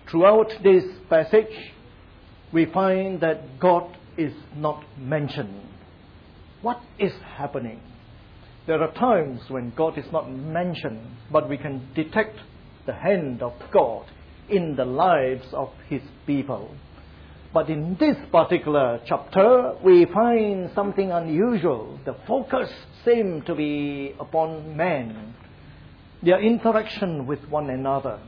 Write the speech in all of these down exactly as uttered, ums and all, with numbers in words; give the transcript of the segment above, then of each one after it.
throughout this passage, we find that God is not mentioned. What is happening? There are times when God is not mentioned, but we can detect the hand of God in the lives of His people. But in this particular chapter, we find something unusual. The focus seems to be upon man, their interaction with one another.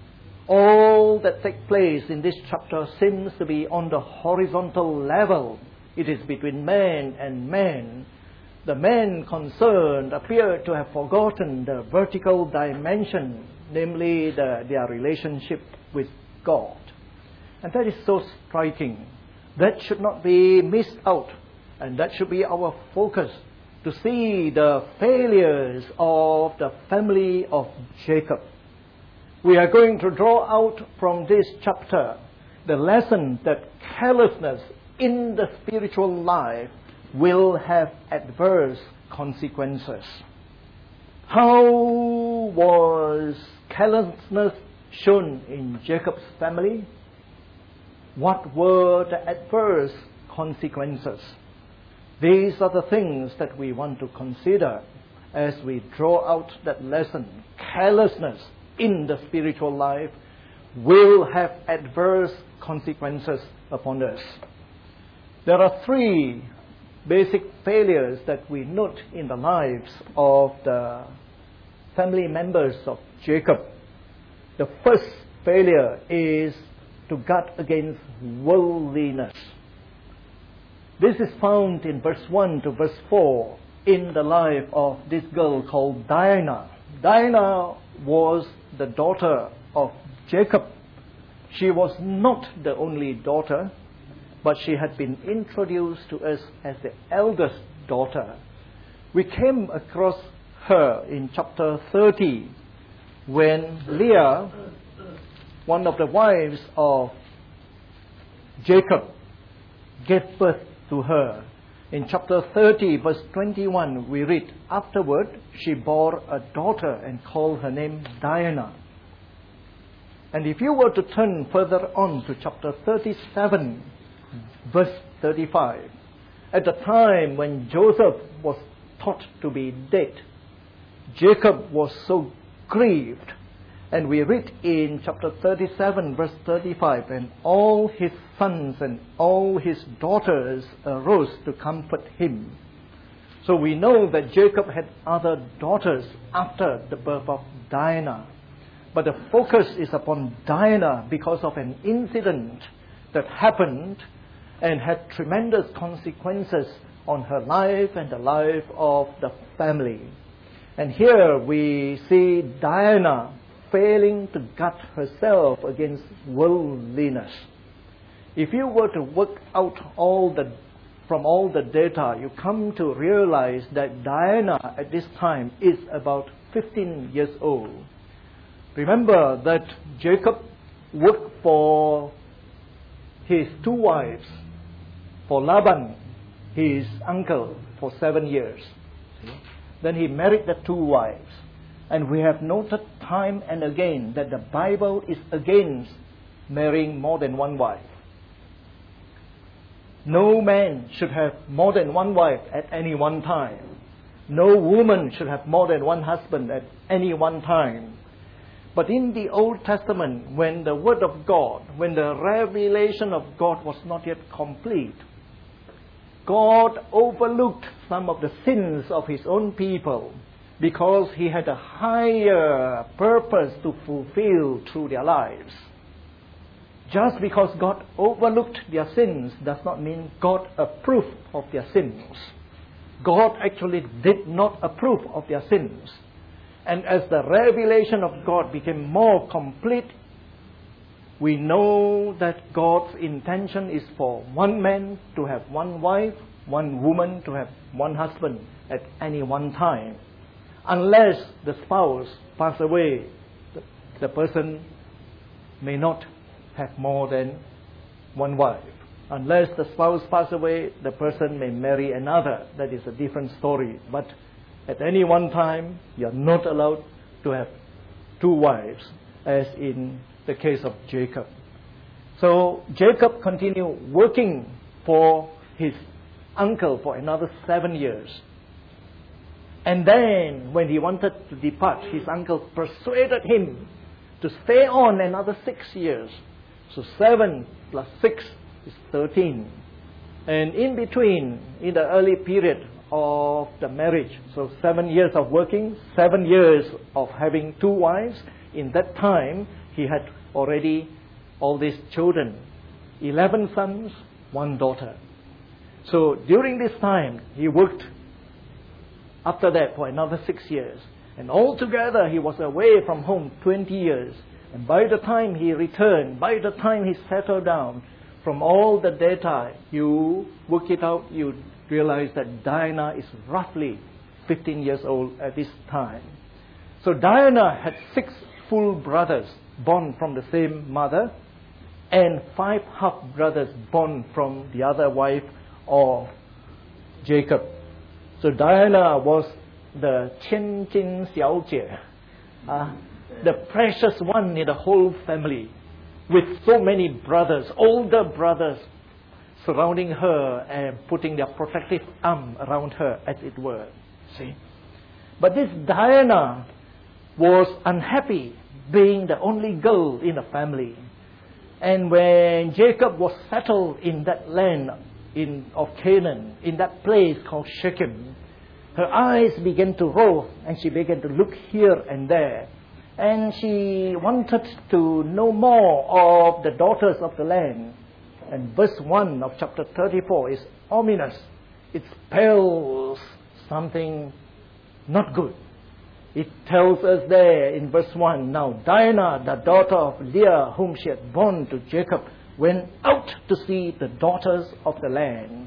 All that takes place in this chapter seems to be on the horizontal level. It is between man and man. The men concerned appear to have forgotten the vertical dimension, namely the, their relationship with God. And that is so striking. That should not be missed out. And that should be our focus, to see the failures of the family of Jacob. We are going to draw out from this chapter the lesson that carelessness in the spiritual life will have adverse consequences. How was carelessness shown in Jacob's family? What were the adverse consequences? These are the things that we want to consider as we draw out that lesson. Carelessness in the spiritual life will have adverse consequences upon us. There are three basic failures that we note in the lives of the family members of Jacob. The first failure is to guard against worldliness. This is found in verse one to verse four in the life of this girl called Dinah. Dinah was the daughter of Jacob. She was not the only daughter, but she had been introduced to us as the eldest daughter. We came across her in chapter thirty when Leah, one of the wives of Jacob, gave birth to her. In chapter thirty, verse twenty-one, we read, "Afterward she bore a daughter and called her name Dinah." And if you were to turn further on to chapter thirty-seven, verse thirty-five, at the time when Joseph was thought to be dead, Jacob was so grieved. And we read in chapter thirty-seven, verse thirty-five, "And all his sons and all his daughters arose to comfort him." So we know that Jacob had other daughters after the birth of Dinah. But the focus is upon Dinah because of an incident that happened and had tremendous consequences on her life and the life of the family. And here we see Dinah failing to guard herself against worldliness. If you were to work out all the from all the data, you come to realize that Dinah at this time is about fifteen years old. Remember that Jacob worked for his two wives, for Laban, his uncle, for seven years. Then he married the two wives. And we have noted time and again that the Bible is against marrying more than one wife. No man should have more than one wife at any one time. No woman should have more than one husband at any one time. But in the Old Testament, when the Word of God, when the revelation of God was not yet complete, God overlooked some of the sins of His own people, because He had a higher purpose to fulfill through their lives. Just because God overlooked their sins does not mean God approved of their sins. God actually did not approve of their sins. And as the revelation of God became more complete, we know that God's intention is for one man to have one wife, one woman to have one husband at any one time. Unless the spouse pass away, the, the person may not have more than one wife. Unless the spouse pass away, the person may marry another. That is a different story. But at any one time, you are not allowed to have two wives, as in the case of Jacob. So Jacob continued working for his uncle for another seven years. And then when he wanted to depart, his uncle persuaded him to stay on another six years. So seven plus six is thirteen. And in between, in the early period of the marriage, so seven years of working, seven years of having two wives, in that time he had already all these children, eleven sons, one daughter. So during this time, he worked after that for another six years. And altogether, he was away from home twenty years. And by the time he returned, by the time he settled down, from all the data, you work it out, you realize that Diana is roughly fifteen years old at this time. So Diana had six full brothers born from the same mother, and five half-brothers born from the other wife of Jacob. So Diana was the Qian Jin Xiao Jie, uh, the precious one in the whole family, with so many brothers, older brothers, surrounding her and putting their protective arm around her, as it were. See? But this Diana was unhappy being the only girl in the family. And when Jacob was settled in that land in, of Canaan, in that place called Shechem, her eyes began to roll and she began to look here and there. And she wanted to know more of the daughters of the land. And verse one of chapter thirty-four is ominous. It spells something not good. It tells us there in verse one, now Dinah, the daughter of Leah, whom she had borne to Jacob, went out to see the daughters of the land.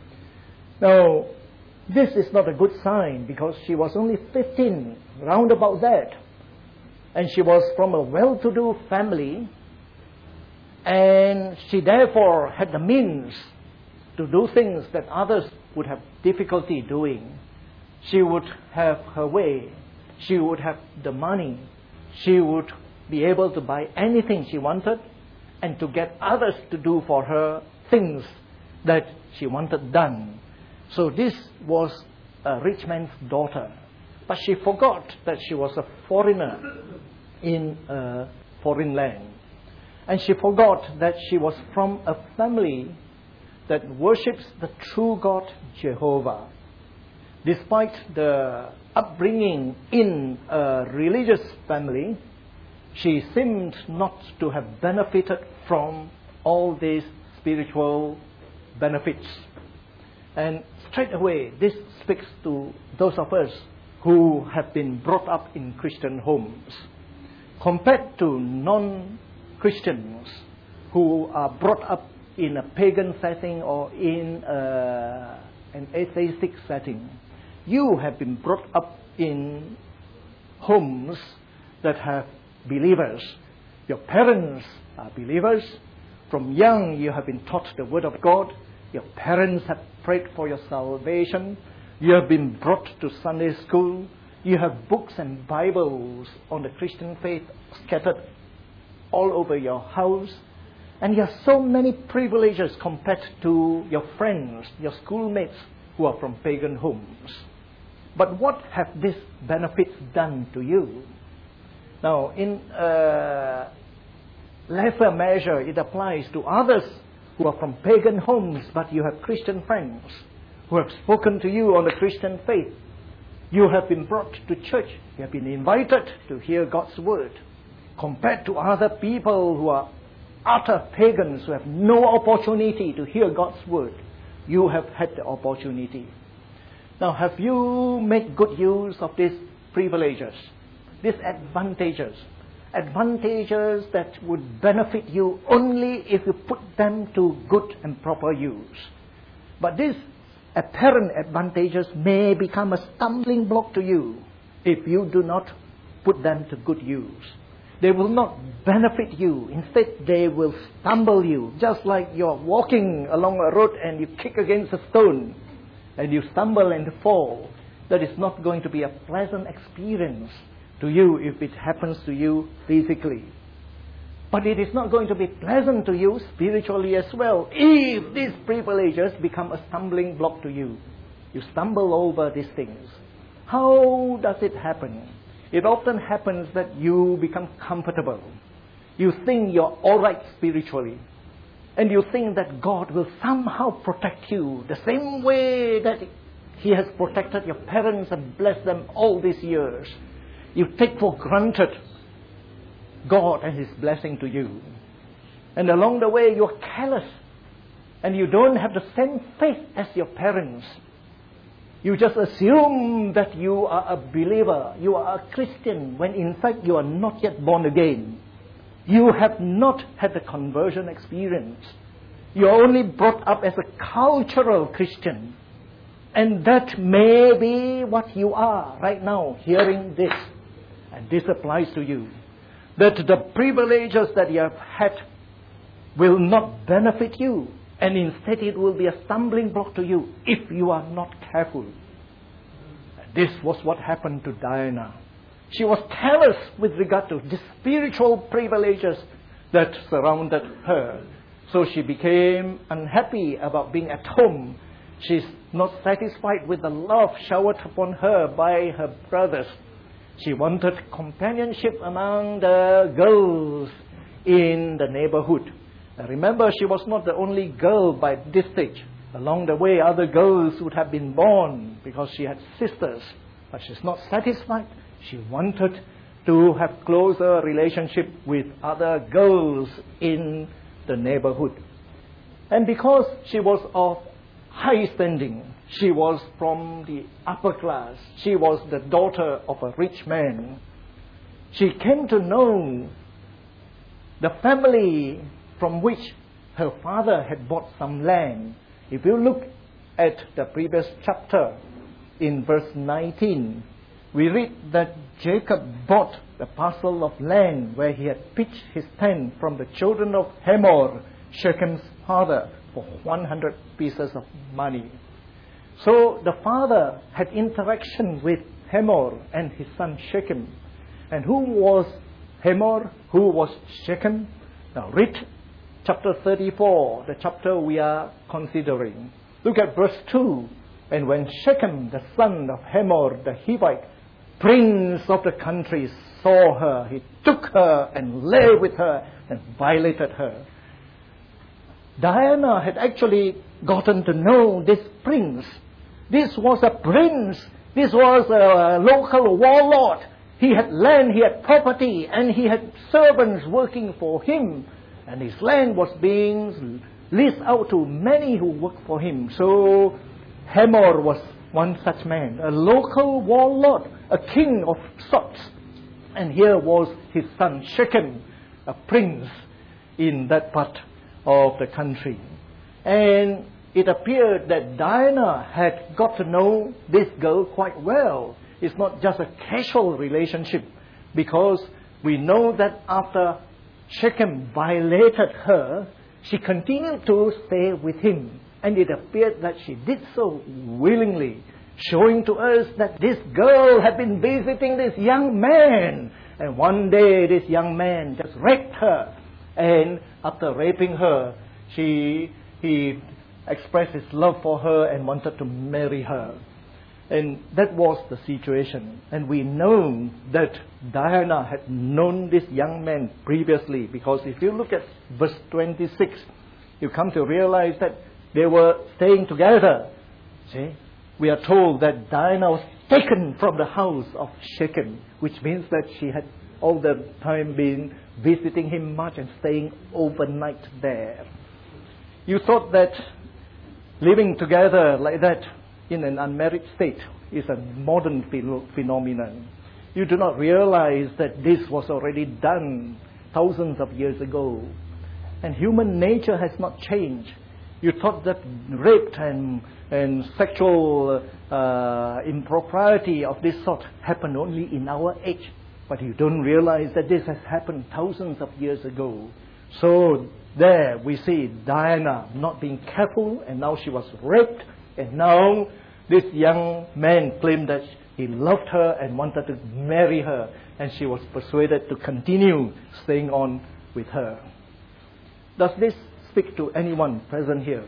Now, this is not a good sign because she was only fifteen, round about that. And she was from a well-to-do family, and she therefore had the means to do things that others would have difficulty doing. She would have her way. She would have the money. She would be able to buy anything she wanted and to get others to do for her things that she wanted done. So this was a rich man's daughter. But she forgot that she was a foreigner in a foreign land. And she forgot that she was from a family that worships the true God, Jehovah. Despite the upbringing in a religious family, she seemed not to have benefited from all these spiritual benefits. And straight away, this speaks to those of us who have been brought up in Christian homes, compared to non-Christians who are brought up in a pagan setting or in a, an atheistic setting. You have been brought up in homes that have believers. Your parents are believers. From young, you have been taught the Word of God. Your parents have prayed for your salvation. You have been brought to Sunday school. You have books and Bibles on the Christian faith scattered all over your house. And you have so many privileges compared to your friends, your schoolmates who are from pagan homes. But what have these benefits done to you? Now, in uh, lesser measure, it applies to others who are from pagan homes, but you have Christian friends who have spoken to you on the Christian faith. You have been brought to church. You have been invited to hear God's word. Compared to other people who are utter pagans, who have no opportunity to hear God's word, you have had the opportunity. Now, have you made good use of these privileges, these advantages, advantages that would benefit you only if you put them to good and proper use? But these apparent advantages may become a stumbling block to you if you do not put them to good use. They will not benefit you. Instead, they will stumble you, just like you're walking along a road and you kick against a stone and you stumble and fall. That is not going to be a pleasant experience to you if it happens to you physically. But it is not going to be pleasant to you spiritually as well if these privileges become a stumbling block to you. You stumble over these things. How does it happen? It often happens that you become comfortable. You think you're all right spiritually. And you think that God will somehow protect you the same way that He has protected your parents and blessed them all these years. You take for granted God and His blessing to you. And along the way you're careless. And you don't have the same faith as your parents. You just assume that you are a believer, you are a Christian, when in fact you are not yet born again. You have not had the conversion experience. You are only brought up as a cultural Christian. And that may be what you are right now, hearing this. And this applies to you. That the privileges that you have had will not benefit you. And instead it will be a stumbling block to you if you are not careful. This was what happened to Diana. She was careless with regard to the spiritual privileges that surrounded her. So she became unhappy about being at home. She's not satisfied with the love showered upon her by her brothers. She wanted companionship among the girls in the neighborhood. Remember, she was not the only girl by this stage. Along the way, other girls would have been born because she had sisters. But she's not satisfied. She wanted to have closer relationship with other girls in the neighborhood. And because she was of high standing, she was from the upper class, she was the daughter of a rich man, she came to know the family from which her father had bought some land. If you look at the previous chapter, in verse nineteen, we read that Jacob bought the parcel of land where he had pitched his tent from the children of Hamor, Shechem's father, for one hundred pieces of money. So the father had interaction with Hamor and his son Shechem. And who was Hamor? Who was Shechem? Now read chapter thirty-four, the chapter we are considering. Look at verse two. And when Shechem, the son of Hamor the Hivite, prince of the country, saw her, he took her and lay with her and violated her. Diana had actually gotten to know this prince. This was a prince. This was a local warlord. He had land, he had property, and he had servants working for him. And his land was being leased out to many who worked for him. So Hamor was one such man, a local warlord, a king of sorts. And here was his son Shechem, a prince in that part of the country. And it appeared that Diana had got to know this girl quite well. It's not just a casual relationship, because we know that after Shechem violated her, she continued to stay with him. And it appeared that she did so willingly, showing to us that this girl had been visiting this young man. And one day this young man just raped her. And after raping her, she he expressed his love for her and wanted to marry her. And that was the situation. And we know that Diana had known this young man previously, because if you look at verse twenty-six, you come to realize that they were staying together. See? We are told that Diana was taken from the house of Shechem, which means that she had all the time been visiting him much and staying overnight there. You thought that living together like that in an unmarried state is a modern ph- phenomenon. You do not realize that this was already done thousands of years ago. And human nature has not changed. You thought that rape and, and sexual uh, impropriety of this sort happened only in our age. But you don't realize that this has happened thousands of years ago. So there we see Diana not being careful, and now she was raped. And now this young man claimed that he loved her and wanted to marry her. And she was persuaded to continue staying on with her. Does this speak to anyone present here?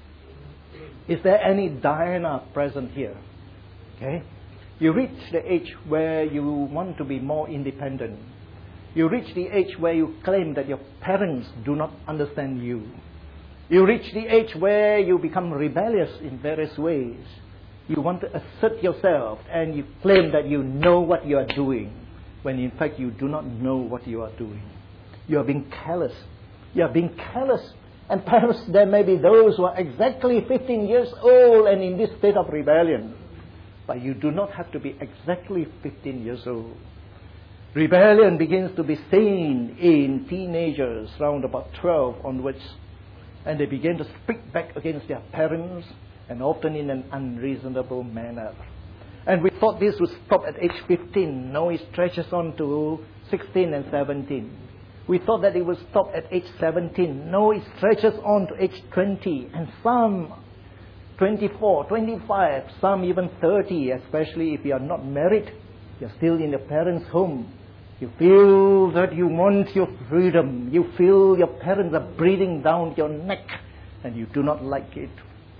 Is there any Diana present here? Okay. You reach the age where you want to be more independent. You reach the age where you claim that your parents do not understand you. You reach the age where you become rebellious in various ways. You want to assert yourself and you claim that you know what you are doing, when in fact you do not know what you are doing. You are being careless. You are being careless. And perhaps there may be those who are exactly fifteen years old and in this state of rebellion. But you do not have to be exactly fifteen years old. Rebellion begins to be seen in teenagers round about twelve onwards. And they begin to speak back against their parents, and often in an unreasonable manner. And we thought this would stop at age fifteen. No, it stretches on to sixteen and seventeen. We thought that it would stop at age seventeen. No, it stretches on to age twenty. And some twenty-four, twenty-five, some even thirty, especially if you are not married. You are still in your parents' home. You feel that you want your freedom. You feel your parents are breathing down your neck, and you do not like it.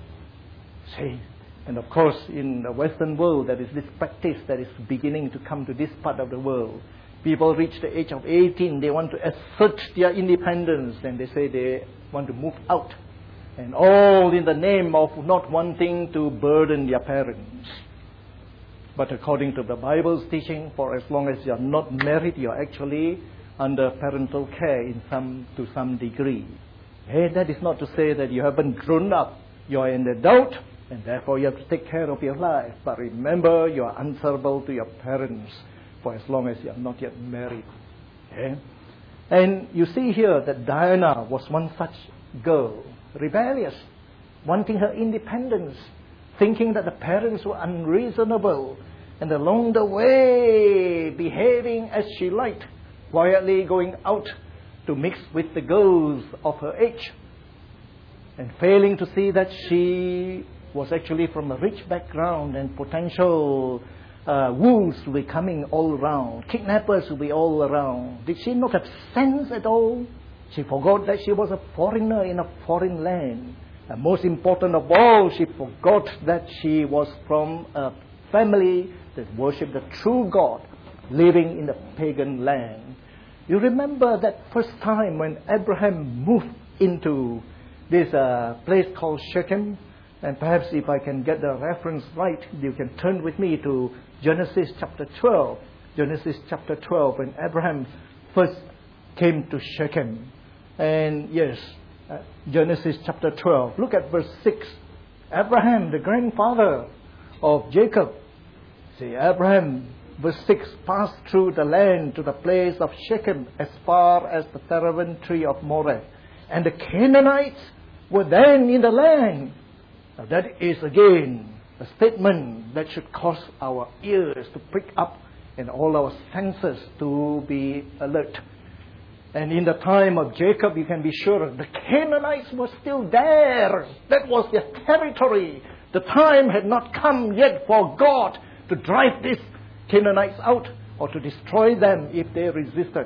See? And of course, in the Western world, there is this practice that is beginning to come to this part of the world. People reach the age of eighteen, they want to assert their independence, and they say they want to move out. And all in the name of not wanting to burden their parents. But according to the Bible's teaching, for as long as you are not married, you are actually under parental care in some to some degree. Hey, that is not to say that you haven't grown up. You are an adult, and therefore you have to take care of your life. But remember, you are answerable to your parents for as long as you are not yet married. Okay? And you see here that Diana was one such girl, rebellious, wanting her independence, thinking that the parents were unreasonable, and along the way behaving as she liked, quietly going out to mix with the girls of her age, and failing to see that she was actually from a rich background, and potential uh, wolves will be coming all around, kidnappers will be all around. Did she not have sense at all? She forgot that she was a foreigner in a foreign land. And most important of all, she forgot that she was from a family that worshipped the true God, living in the pagan land. You remember that first time when Abraham moved into this uh, place called Shechem? And perhaps if I can get the reference right, you can turn with me to Genesis chapter twelve. Genesis chapter twelve, when Abraham first came to Shechem. And yes, uh, Genesis chapter twelve. Look at verse six. Abraham, the grandfather of Jacob. See, Abraham, verse six, passed through the land to the place of Shechem as far as the terebinth tree of Moreh. And the Canaanites were then in the land. Now that is again a statement that should cause our ears to prick up and all our senses to be alert. And in the time of Jacob, you can be sure the Canaanites were still there. That was their territory. The time had not come yet for God to drive these Canaanites out or to destroy them if they resisted.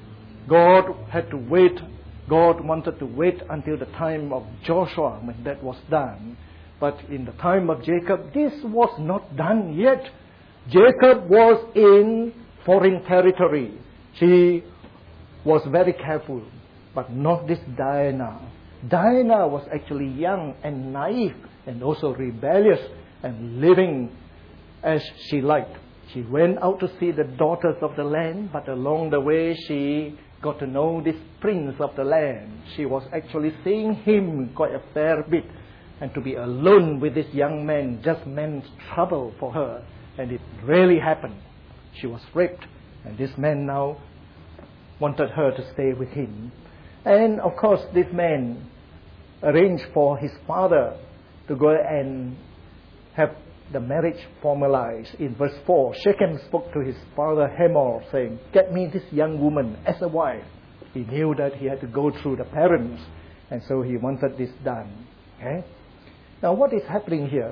God had to wait. God wanted to wait until the time of Joshua when that was done. But in the time of Jacob, this was not done yet. Jacob was in foreign territory. She was very careful, but not this Diana. Diana was actually young and naive and also rebellious and living as she liked. She went out to see the daughters of the land, but along the way she got to know this prince of the land. She was actually seeing him quite a fair bit. And to be alone with this young man just meant trouble for her. And it really happened. She was raped. And this man now wanted her to stay with him. And of course this man arranged for his father to go and have the marriage formalized. In verse four, Shechem spoke to his father Hamor, saying, "Get me this young woman as a wife." He knew that he had to go through the parents, and so he wanted this done. Okay? Now what is happening here?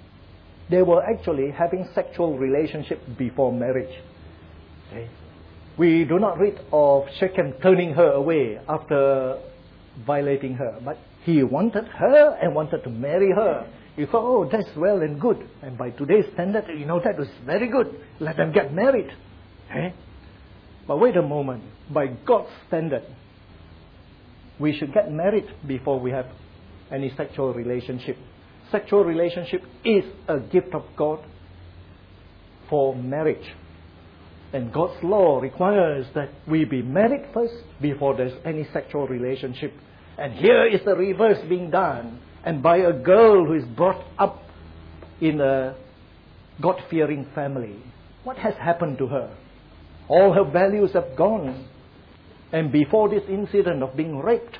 They were actually having sexual relationship before marriage. Okay? We do not read of Shechem turning her away after violating her, but he wanted her and wanted to marry her. He thought, oh, that's well and good. And by today's standard, you know, that was very good. Let them get married. Eh? But wait a moment. By God's standard, we should get married before we have any sexual relationship. Sexual relationship is a gift of God for marriage. And God's law requires that we be married first before there's any sexual relationship. And here is the reverse being done. And by a girl who is brought up in a God-fearing family. What has happened to her? All her values have gone. And before this incident of being raped,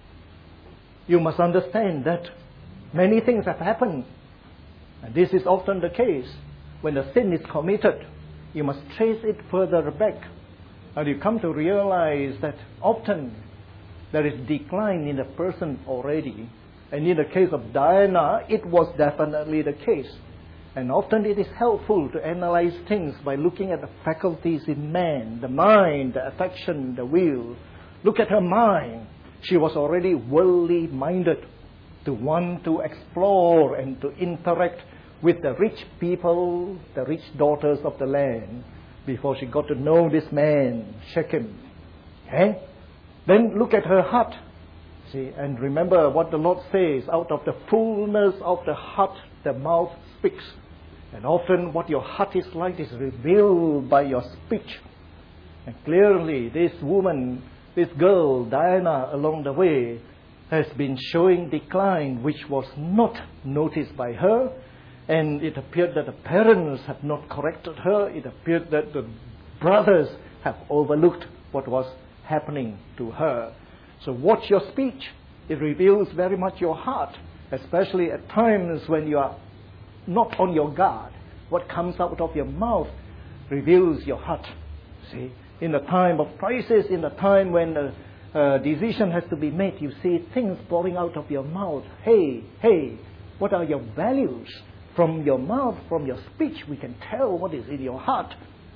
you must understand that many things have happened. And this is often the case. When a sin is committed, you must trace it further back. And you come to realize that often there is decline in the person already. And in the case of Diana, it was definitely the case. And often it is helpful to analyze things by looking at the faculties in man, the mind, the affection, the will. Look at her mind. She was already worldly minded, to want to explore and to interact with the rich people, the rich daughters of the land, before she got to know this man, Shechem. Okay? Then look at her heart. See, and remember what the Lord says, out of the fullness of the heart, the mouth speaks. And often what your heart is like is revealed by your speech. And clearly this woman, this girl, Diana, along the way, has been showing decline, which was not noticed by her. And it appeared that the parents have not corrected her. It appeared that the brothers have overlooked what was happening to her. So watch your speech. It reveals very much your heart, especially at times when you are not on your guard. What comes out of your mouth reveals your heart. See, in the time of crisis, in the time when a, a decision has to be made, you see things pouring out of your mouth. Hey, hey, what are your values? From your mouth, from your speech, we can tell what is in your heart.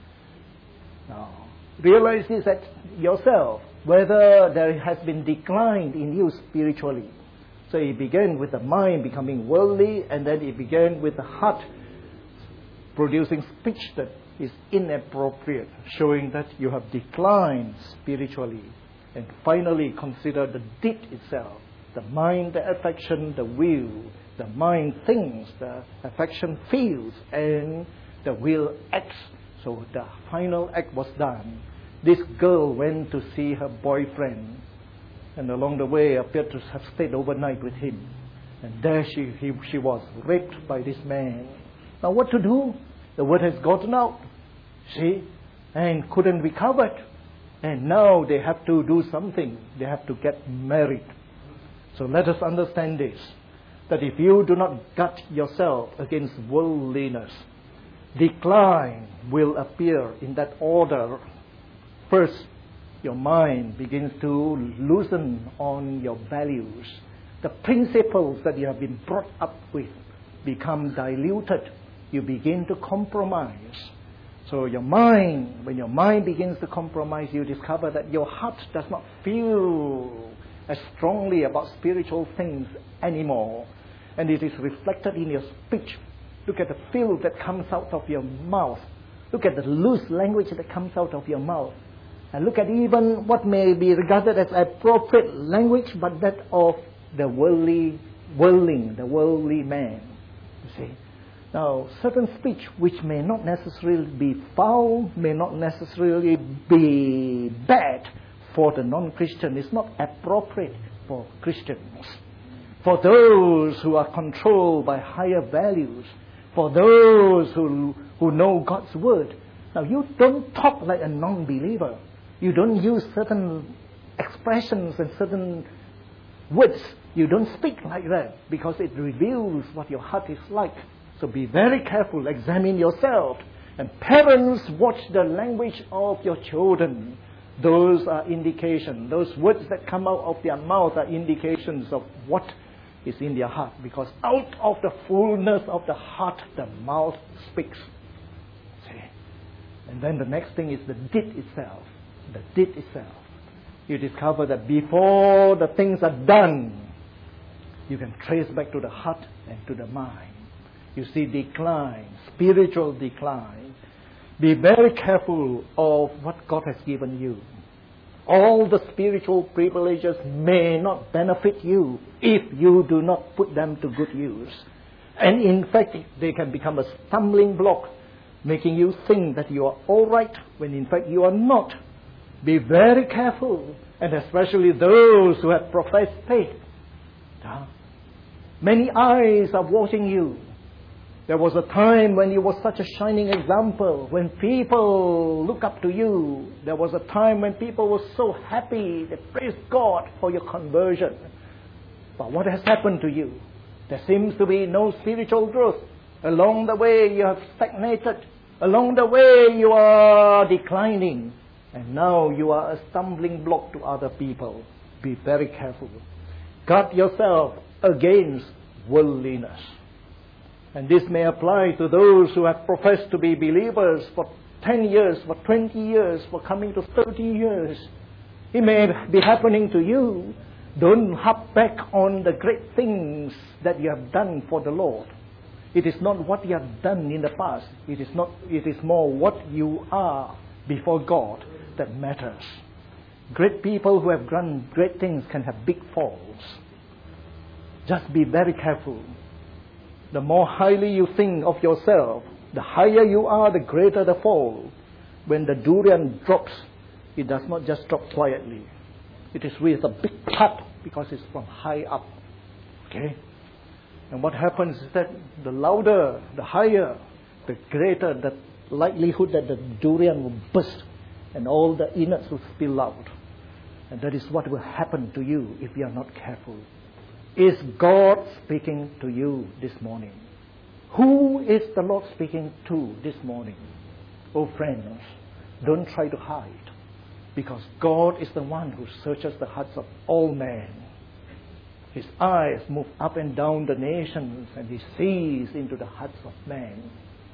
Now, realize this at yourself, whether there has been decline in you spiritually. So it began with the mind becoming worldly, and then it began with the heart producing speech that is inappropriate, showing that you have declined spiritually. And finally, consider the deed itself. The mind, the affection, the will. The mind thinks, the affection feels, and the will acts. So the final act was done. This girl went to see her boyfriend, and along the way appeared to have stayed overnight with him. And there she, he, she was raped by this man. Now what to do? The word has gotten out, see, and couldn't recover it. And now they have to do something. They have to get married. So let us understand this, that if you do not guard yourself against worldliness, decline will appear in that order. First, your mind begins to loosen on your values. The principles that you have been brought up with become diluted. You begin to compromise. So your mind, when your mind begins to compromise, you discover that your heart does not feel as strongly about spiritual things anymore. And it is reflected in your speech. Look at the filth that comes out of your mouth. Look at the loose language that comes out of your mouth. And look at even what may be regarded as appropriate language, but that of the worldly, worldling, the worldly man. You see? Now, certain speech which may not necessarily be foul, may not necessarily be bad for the non-Christian, is not appropriate for Christians. For those who are controlled by higher values, for those who, who know God's word. Now, you don't talk like a non-believer. You don't use certain expressions and certain words. You don't speak like that because it reveals what your heart is like. So be very careful, examine yourself. And parents, watch the language of your children. Those are indications. Those words that come out of their mouth are indications of what is in their heart. Because out of the fullness of the heart, the mouth speaks. See? And then the next thing is the deed itself. the deed itself, you discover that before the things are done, you can trace back to the heart and to the mind. You see decline, spiritual decline. Be very careful of what God has given you. All the spiritual privileges may not benefit you if you do not put them to good use. And in fact, they can become a stumbling block, making you think that you are all right when in fact you are not. Be very careful, and especially those who have professed faith. Many eyes are watching you. There was a time when you were such a shining example, when people look up to you. There was a time when people were so happy, they praised God for your conversion. But what has happened to you? There seems to be no spiritual growth. Along the way you have stagnated. Along the way you are declining. And now you are a stumbling block to other people. Be very careful. Guard yourself against worldliness. And this may apply to those who have professed to be believers for ten years, for twenty years, for coming to thirty years. It may be happening to you. Don't harp back on the great things that you have done for the Lord. It is not what you have done in the past. It is not. It is more what you are before God that matters. Great people who have done great things can have big falls. Just be very careful. The more highly you think of yourself, the higher you are, the greater the fall. When the durian drops, it does not just drop quietly. It is with a big cut because it's from high up. Okay? And what happens is that the louder, the higher, the greater the likelihood that the durian will burst and all the innards will spill out. And that is what will happen to you if you are not careful. Is God speaking to you this morning? Who is the Lord speaking to this morning? Oh friends, don't try to hide, because God is the one who searches the hearts of all men. His eyes move up and down the nations, and He sees into the hearts of men.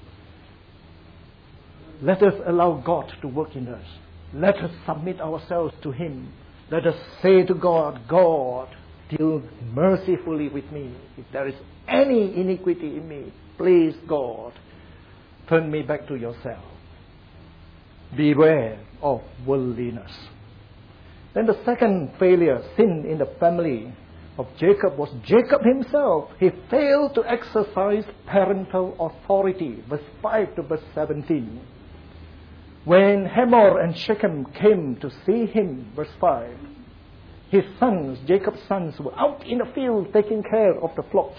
Let us allow God to work in us. Let us submit ourselves to Him. Let us say to God, God, deal mercifully with me. If there is any iniquity in me, please, God, turn me back to yourself. Beware of worldliness. Then the second failure, sin in the family of Jacob, was Jacob himself. He failed to exercise parental authority. Verse five to verse seventeen. When Hamor and Shechem came to see him, verse five, his sons, Jacob's sons, were out in the field taking care of the flocks.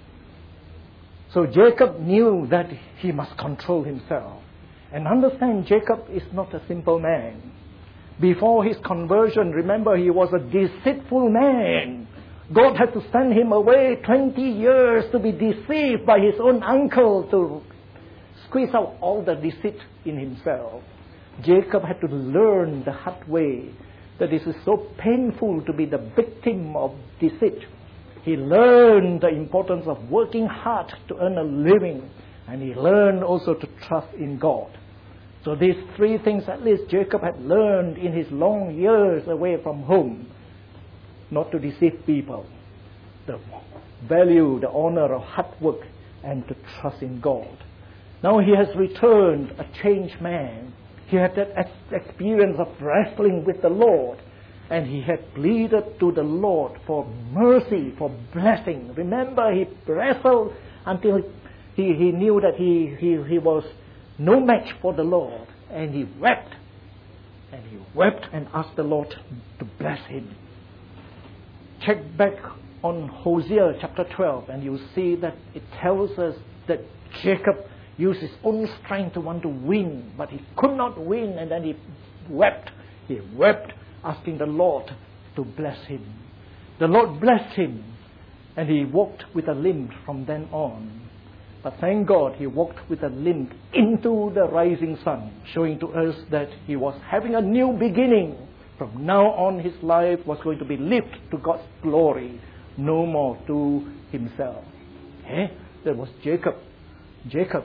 So Jacob knew that he must control himself. And understand, Jacob is not a simple man. Before his conversion, remember, he was a deceitful man. God had to send him away twenty years to be deceived by his own uncle to squeeze out all the deceit in himself. Jacob had to learn the hard way that it is so painful to be the victim of deceit. He learned the importance of working hard to earn a living, and he learned also to trust in God. So these three things at least Jacob had learned in his long years away from home. Not to deceive people, the value, the honor of hard work, and to trust in God. Now he has returned a changed man. He had that ex- experience of wrestling with the Lord, and he had pleaded to the Lord for mercy, for blessing. Remember, he wrestled until he, he knew that he, he, he was no match for the Lord, and he wept. And he wept and asked the Lord to bless him. Check back on Hosea chapter twelve, and you see that it tells us that Jacob used his own strength to want to win, but he could not win, and then he wept. He wept, asking the Lord to bless him. The Lord blessed him, and he walked with a limp from then on. But thank God, he walked with a limp into the rising sun, showing to us that he was having a new beginning. From now on, his life was going to be lived to God's glory, no more to himself. Eh? That was Jacob. Jacob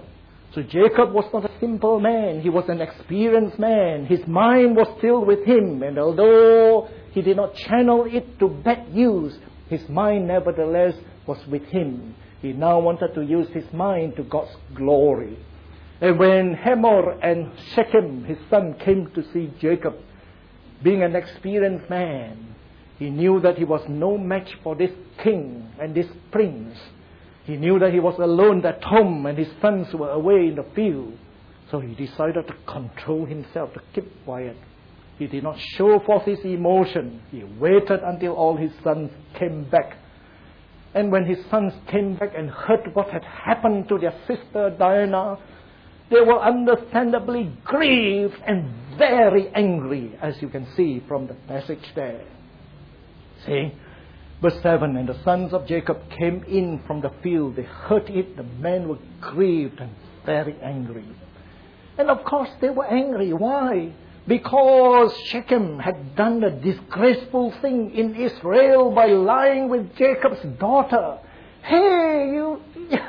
So Jacob was not a simple man. He was an experienced man. His mind was still with him. And although he did not channel it to bad use, his mind nevertheless was with him. He now wanted to use his mind to God's glory. And when Hamor and Shechem, his son, came to see Jacob, being an experienced man, he knew that he was no match for this king and this prince. He knew that he was alone at home and his sons were away in the field. So he decided to control himself, to keep quiet. He did not show forth his emotion. He waited until all his sons came back. And when his sons came back and heard what had happened to their sister Diana, they were understandably grieved and very angry, as you can see from the passage there. See? Verse seven, and the sons of Jacob came in from the field. They heard it. The men were grieved and very angry. And of course they were angry. Why? Because Shechem had done a disgraceful thing in Israel by lying with Jacob's daughter. Hey, you...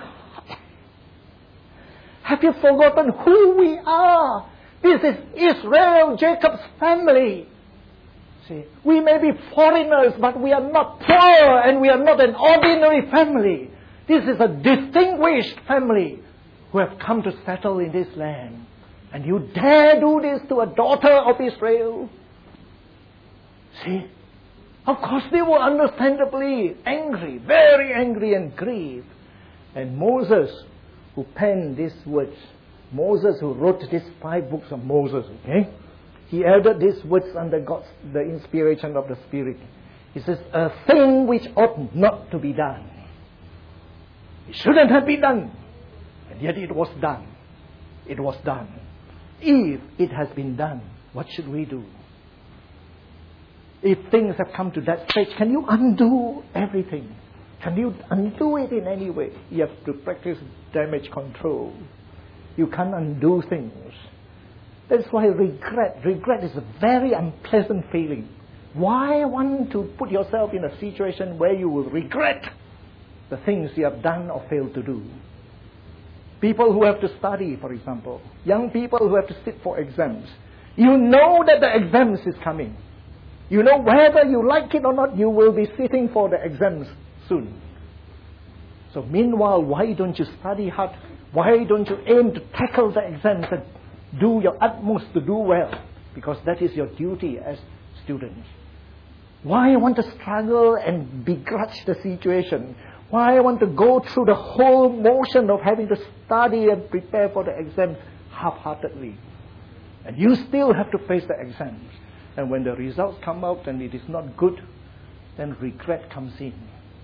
Have you forgotten who we are? This is Israel, Jacob's family. See, we may be foreigners, but we are not poor and we are not an ordinary family. This is a distinguished family who have come to settle in this land. And you dare do this to a daughter of Israel? See, of course they were understandably angry, very angry and grieved. And Moses, who penned these words, Moses who wrote these five books of Moses, okay? He added these words under God's, the inspiration of the Spirit. He says, a thing which ought not to be done. It shouldn't have been done. And yet it was done. It was done. If it has been done, what should we do? If things have come to that stage, can you undo everything? Can you undo it in any way? You have to practice damage control. You can't undo things. That's why regret, regret is a very unpleasant feeling. Why want to put yourself in a situation where you will regret the things you have done or failed to do? People who have to study, for example. Young people who have to sit for exams. You know that the exams is coming. You know whether you like it or not, you will be sitting for the exams soon. So meanwhile, why don't you study hard? Why don't you aim to tackle the exams and do your utmost to do well? Because that is your duty as students. Why want to struggle and begrudge the situation? Why want to go through the whole motion of having to study and prepare for the exams half-heartedly? And you still have to face the exams. And when the results come out and it is not good, then regret comes in.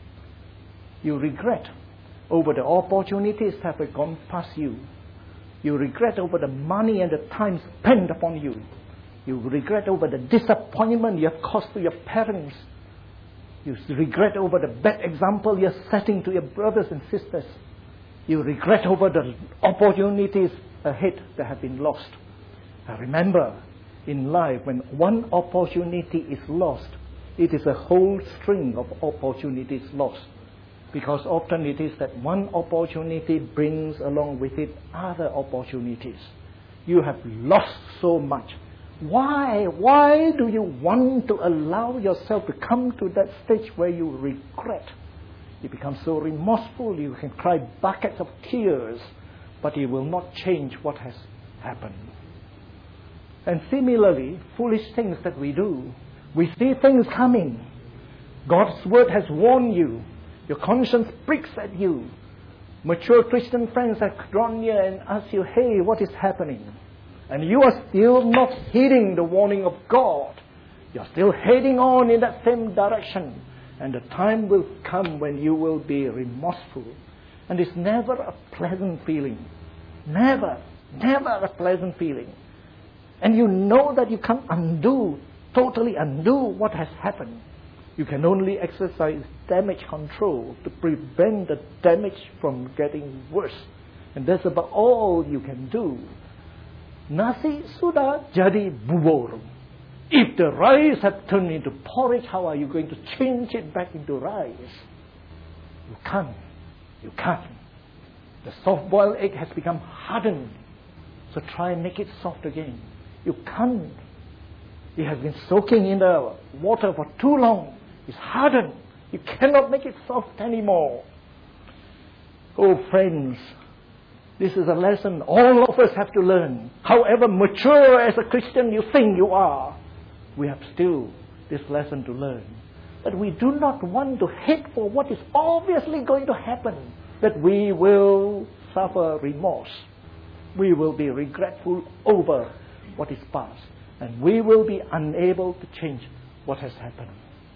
You regret over the opportunities that have gone past you. You regret over the money and the time spent upon you. You regret over the disappointment you have caused to your parents. You regret over the bad example you're setting to your brothers and sisters. You regret over the opportunities ahead that have been lost. Now remember, in life, when one opportunity is lost, it is a whole string of opportunities lost. Because often it is that one opportunity brings along with it other opportunities. You have lost so much. Why? Why do you want to allow yourself to come to that stage where you regret? You become so remorseful, you can cry buckets of tears, but it will not change what has happened. And similarly, foolish things that we do. We see things coming. God's word has warned you. Your conscience pricks at you. Mature Christian friends have drawn near and asked you, hey, what is happening? And you are still not heeding the warning of God. You are still heading on in that same direction. And the time will come when you will be remorseful. And it's never a pleasant feeling. Never, never a pleasant feeling. And you know that you can't undo, totally undo what has happened. You can only exercise damage control to prevent the damage from getting worse. And that's about all you can do. Nasi sudah jadi bubur. If the rice have turned into porridge, how are you going to change it back into rice? You can't. You can't. The soft-boiled egg has become hardened. So try and make it soft again. You can't. It has been soaking in the water for too long. It's hardened. You cannot make it soft anymore. Oh, friends, this is a lesson all of us have to learn. However mature as a Christian you think you are, we have still this lesson to learn. That we do not want to hate for what is obviously going to happen. That we will suffer remorse. We will be regretful over what is past. And we will be unable to change what has happened.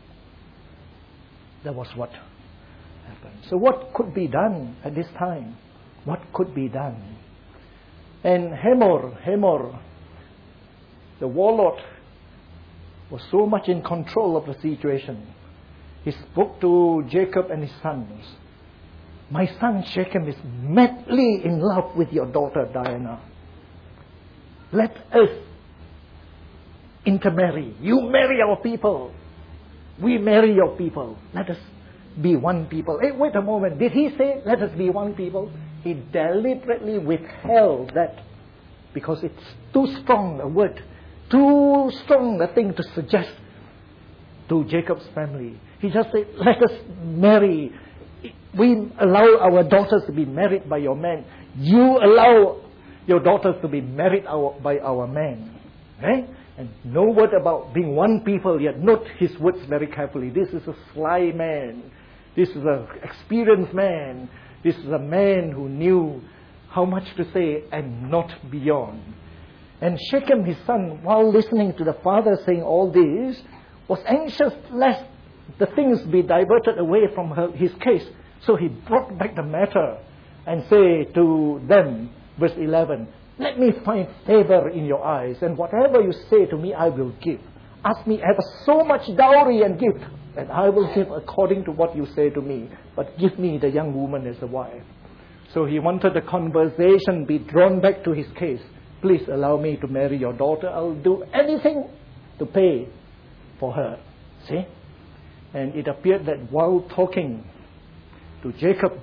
That was what happened. So what could be done at this time? What could be done? And Hamor, Hamor, the warlord, was so much in control of the situation. He spoke to Jacob and his sons. My son Shechem is madly in love with your daughter Dinah. Let us intermarry. You marry our people. We marry your people. Let us be one people. Hey, wait a moment. Did he say, let us be one people? He deliberately withheld that because it's too strong a word, too strong a thing to suggest to Jacob's family. He just said, let us marry. We allow our daughters to be married by your men. You allow your daughters to be married our, by our men. Okay? And no word about being one people yet. Note his words very carefully. This is a sly man. This is an experienced man. This is a man who knew how much to say and not beyond. And Shechem, his son, while listening to the father saying all this, was anxious lest the things be diverted away from her, his case. So he brought back the matter and say to them, verse eleven, let me find favor in your eyes, and whatever you say to me I will give. Ask me ever so much dowry and gift, and I will give according to what you say to me. But give me the young woman as a wife. So he wanted the conversation be drawn back to his case. Please allow me to marry your daughter. I'll do anything to pay for her. See? And it appeared that while talking to Jacob,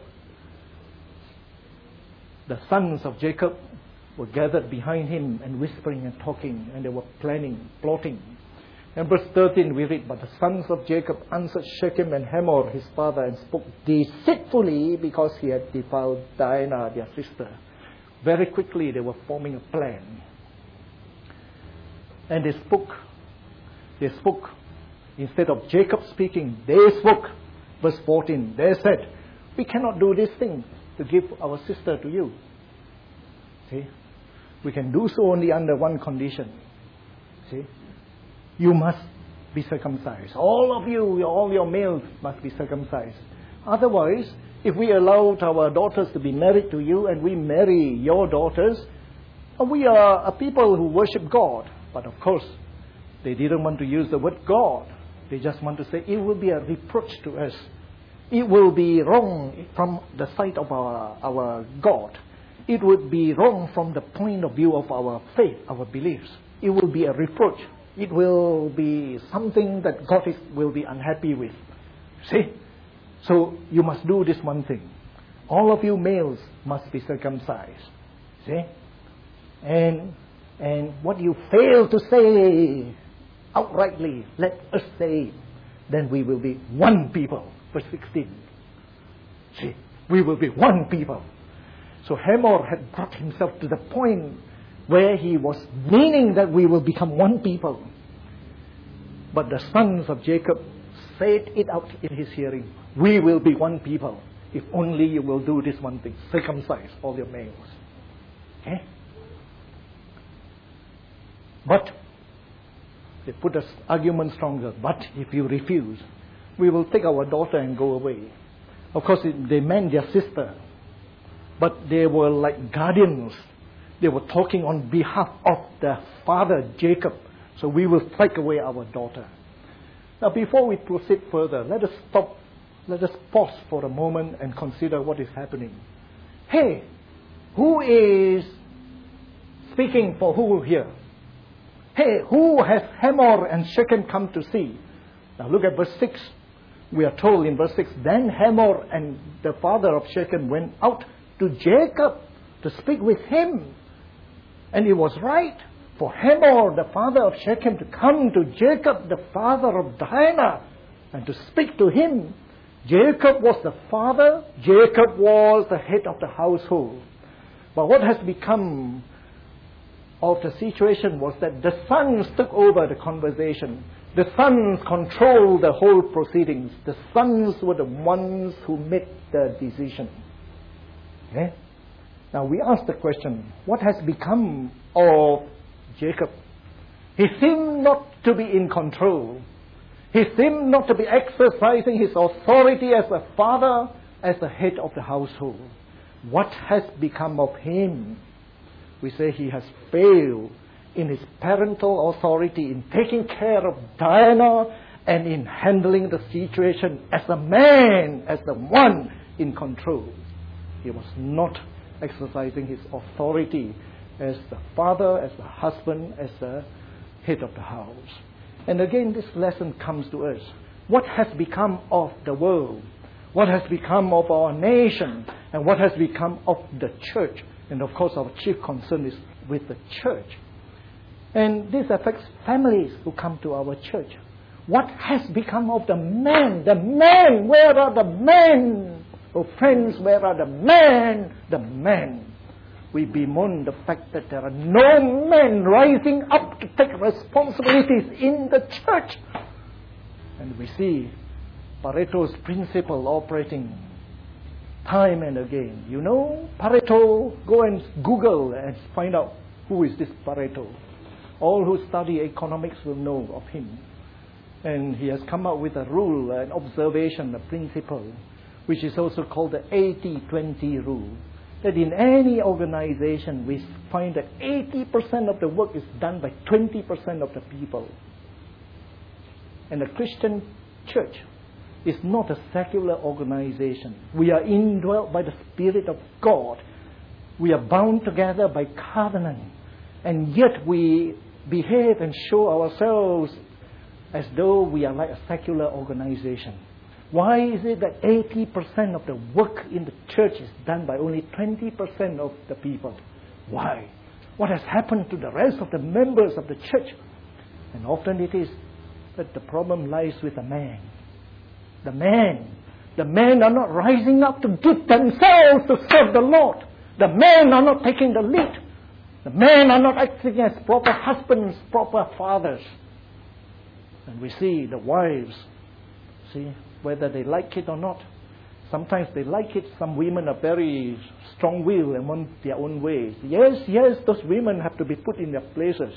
the sons of Jacob were gathered behind him and whispering and talking, and they were planning, plotting. In verse thirteen we read, but the sons of Jacob answered Shechem and Hamor his father and spoke deceitfully because he had defiled Dinah their sister. Very quickly they were forming a plan. And they spoke, they spoke, instead of Jacob speaking, they spoke. Verse fourteen, they said, we cannot do this thing to give our sister to you. See? We can do so only under one condition. See? You must be circumcised. All of you, all your males must be circumcised. Otherwise, if we allowed our daughters to be married to you and we marry your daughters, we are a people who worship God. But of course, they didn't want to use the word God. They just want to say it will be a reproach to us. It will be wrong from the sight of our, our God. It would be wrong from the point of view of our faith, our beliefs. It will be a reproach. It will be something that God is, will be unhappy with. See? So you must do this one thing. All of you males must be circumcised. See? And, and what you fail to say outrightly, let us say, then we will be one people. Verse sixteen. See? We will be one people. So Hamor had brought himself to the point where he was meaning that we will become one people. But the sons of Jacob said it out in his hearing. We will be one people if only you will do this one thing. Circumcise all your males. Okay? But, they put the argument stronger. But if you refuse, we will take our daughter and go away. Of course, they meant their sister. But they were like guardians. They were talking on behalf of their father Jacob. So we will take away our daughter. Now before we proceed further, let us stop, let us pause for a moment and consider what is happening. Hey, who is speaking for who here? Hey, who has Hamor and Shechem come to see? Now look at verse six. We are told in verse six, then Hamor and the father of Shechem went out to Jacob to speak with him. And it was right for Hamor, the father of Shechem, to come to Jacob, the father of Dinah, and to speak to him. Jacob was the father. Jacob was the head of the household. But what has become of the situation was that the sons took over the conversation. The sons controlled the whole proceedings. The sons were the ones who made the decision. Okay? Now we ask the question, what has become of Jacob? He seemed not to be in control. He seemed not to be exercising his authority as a father, as the head of the household. What has become of him? We say he has failed in his parental authority, in taking care of Dinah, and in handling the situation as a man, as the one in control. He was not exercising his authority as the father, as the husband, as the head of the house. And again, this lesson comes to us. What has become of the world? What has become of our nation? And what has become of the church? And of course, our chief concern is with the church. And this affects families who come to our church. What has become of the men? The men! Where are the men? Oh friends, where are the men? The men. We bemoan the fact that there are no men rising up to take responsibilities in the church. And we see Pareto's principle operating time and again. You know, Pareto, go and Google and find out who is this Pareto. All who study economics will know of him. And he has come up with a rule, an observation, a principle, which is also called the eighty twenty rule. That in any organization, we find that eighty percent of the work is done by twenty percent of the people. And the Christian church is not a secular organization. We are indwelt by the Spirit of God. We are bound together by covenant. And yet we behave and show ourselves as though we are like a secular organization. Why is it that eighty percent of the work in the church is done by only twenty percent of the people? Why? What has happened to the rest of the members of the church? And often it is that the problem lies with the man. The men. The men are not rising up to give themselves to serve the Lord. The men are not taking the lead. The men are not acting as proper husbands, proper fathers. And we see the wives, see, whether they like it or not. Sometimes they like it. Some women are very strong-willed and want their own ways. Yes, yes, those women have to be put in their places.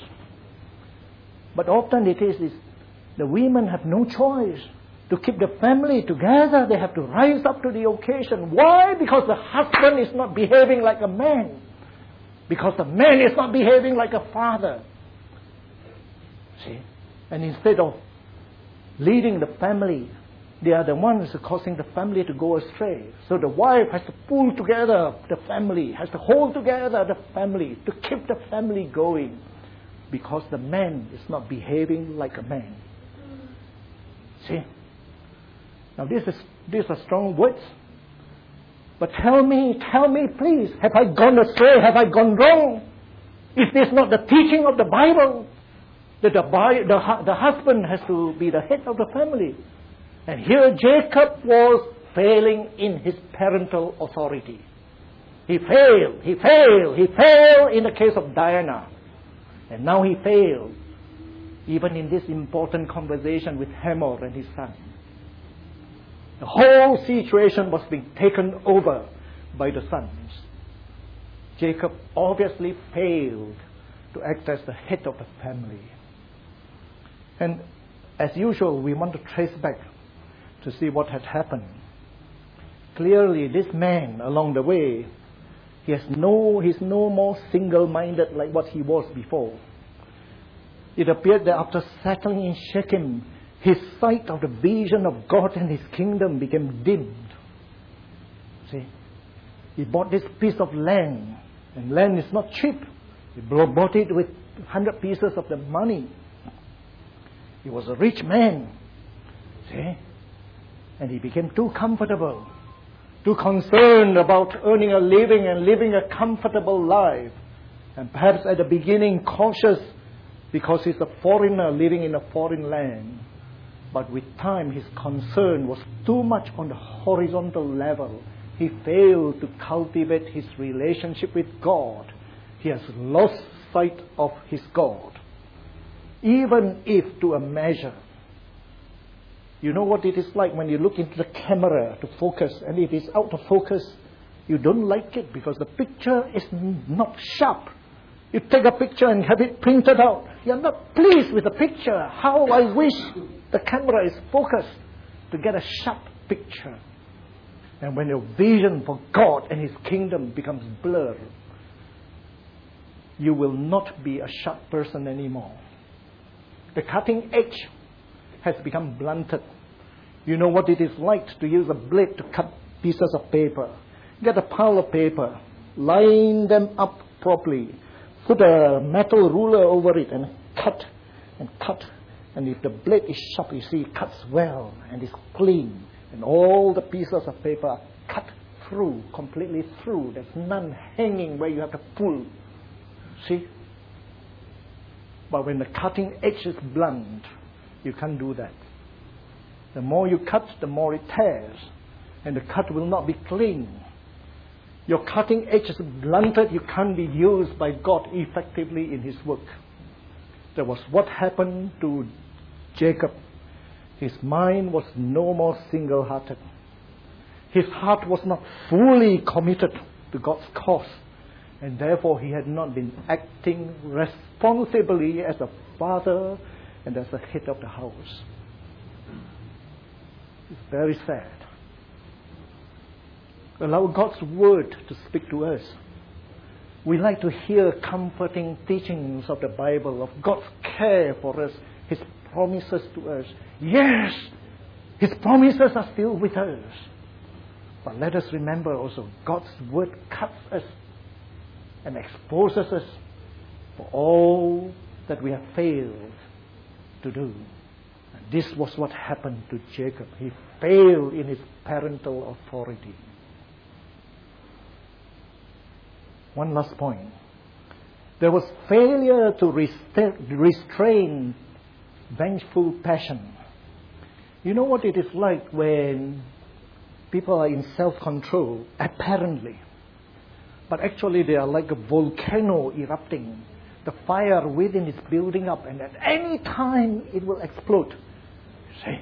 But often it is, is the women have no choice. To keep the family together, they have to rise up to the occasion. Why? Because the husband is not behaving like a man. Because the man is not behaving like a father. See? And instead of leading the family, they are the ones causing the family to go astray. So the wife has to pull together the family, has to hold together the family, to keep the family going. Because the man is not behaving like a man. See? Now this is these are strong words. But tell me, tell me please, have I gone astray? Have I gone wrong? Is this not the teaching of the Bible? That the, the, the husband has to be the head of the family. And here Jacob was failing in his parental authority. He failed, he failed, he failed in the case of Dinah. And now he failed even in this important conversation with Hamor and his son. The whole situation was being taken over by the sons. Jacob obviously failed to act as the head of the family. And as usual, we want to trace back to see what had happened. Clearly, this man along the way, he has no, he's no more single-minded like what he was before. It appeared that after settling in Shechem, his sight of the vision of God and His kingdom became dimmed. See, he bought this piece of land, and land is not cheap. He bought it with one hundred pieces of the money. He was a rich man. See, and he became too comfortable. too concerned about earning a living and living a comfortable life, and perhaps at the beginning cautious because he's a foreigner living in a foreign land. But with time, his concern was too much on the horizontal level. He failed to cultivate his relationship with God. He has lost sight of his God. Even if to a measure. You know what it is like when you look into the camera to focus, and if it's out of focus, you don't like it because the picture is not sharp. You take a picture and have it printed out. You're not pleased with the picture. How I wish the camera is focused to get a sharp picture. And when your vision for God and His kingdom becomes blurred, you will not be a sharp person anymore. The cutting edge has become blunted. You know what it is like to use a blade to cut pieces of paper. Get a pile of paper, line them up properly, put a metal ruler over it and cut and cut. And if the blade is sharp, you see it cuts well and it's clean. And all the pieces of paper are cut through, completely through. There's none hanging where you have to pull. See? But when the cutting edge is blunt, you can't do that. The more you cut, the more it tears. And the cut will not be clean. Your cutting edge is blunted, you can't be used by God effectively in His work. That was what happened to Jacob. His mind was no more single-hearted. His heart was not fully committed to God's cause. And therefore he had not been acting responsibly as a father and as a head of the house. It's very sad. Allow God's word to speak to us. We like to hear comforting teachings of the Bible, of God's care for us, His promises to us. Yes, His promises are still with us. But let us remember also, God's word cuts us and exposes us for all that we have failed to do. And this was what happened to Jacob. He failed in his parental authority. One last point. There was failure to restrain vengeful passion. You know what it is like when people are in self-control, apparently. But actually they are like a volcano erupting. The fire within is building up, and at any time it will explode. See?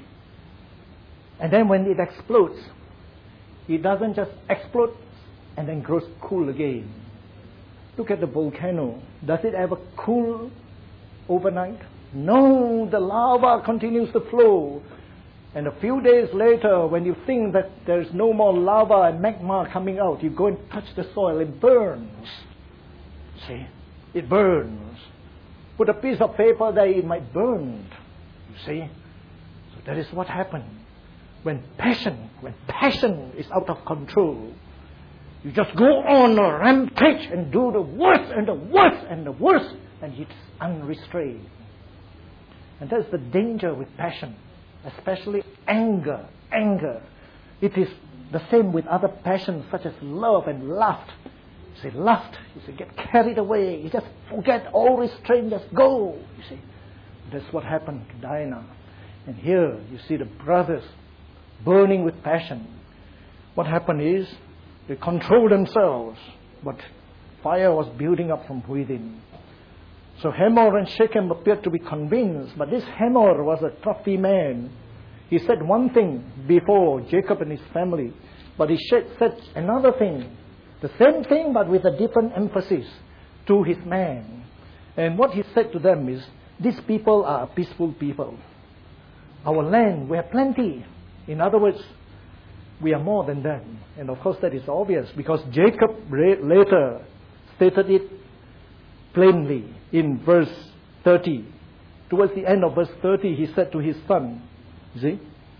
And then when it explodes, it doesn't just explode and then grows cool again. Look at the volcano. Does it ever cool overnight? No, the lava continues to flow. And a few days later, when you think that there's no more lava and magma coming out, you go and touch the soil, it burns. See? It burns. Put a piece of paper there, it might burn. You see? So that is what happened. When passion, when passion is out of control, you just go on a rampage and do the worst and the worst and the worst, and it's unrestrained. And that's the danger with passion, especially anger. Anger. It is the same with other passions such as love and lust. You see, lust, you see, get carried away. You just forget all restraint, just go. You see, that's what happened to Dinah. And here you see the brothers burning with passion. What happened is, they controlled themselves, but fire was building up from within. So Hamor and Shechem appeared to be convinced, but this Hamor was a crafty man. He said one thing before Jacob and his family, but he said another thing, the same thing but with a different emphasis to his man. And what he said to them is, these people are a peaceful people. Our land, we have plenty. In other words, we are more than them. And of course that is obvious because Jacob later stated it plainly in verse thirty. Towards the end of verse thirty, he said to his son, see,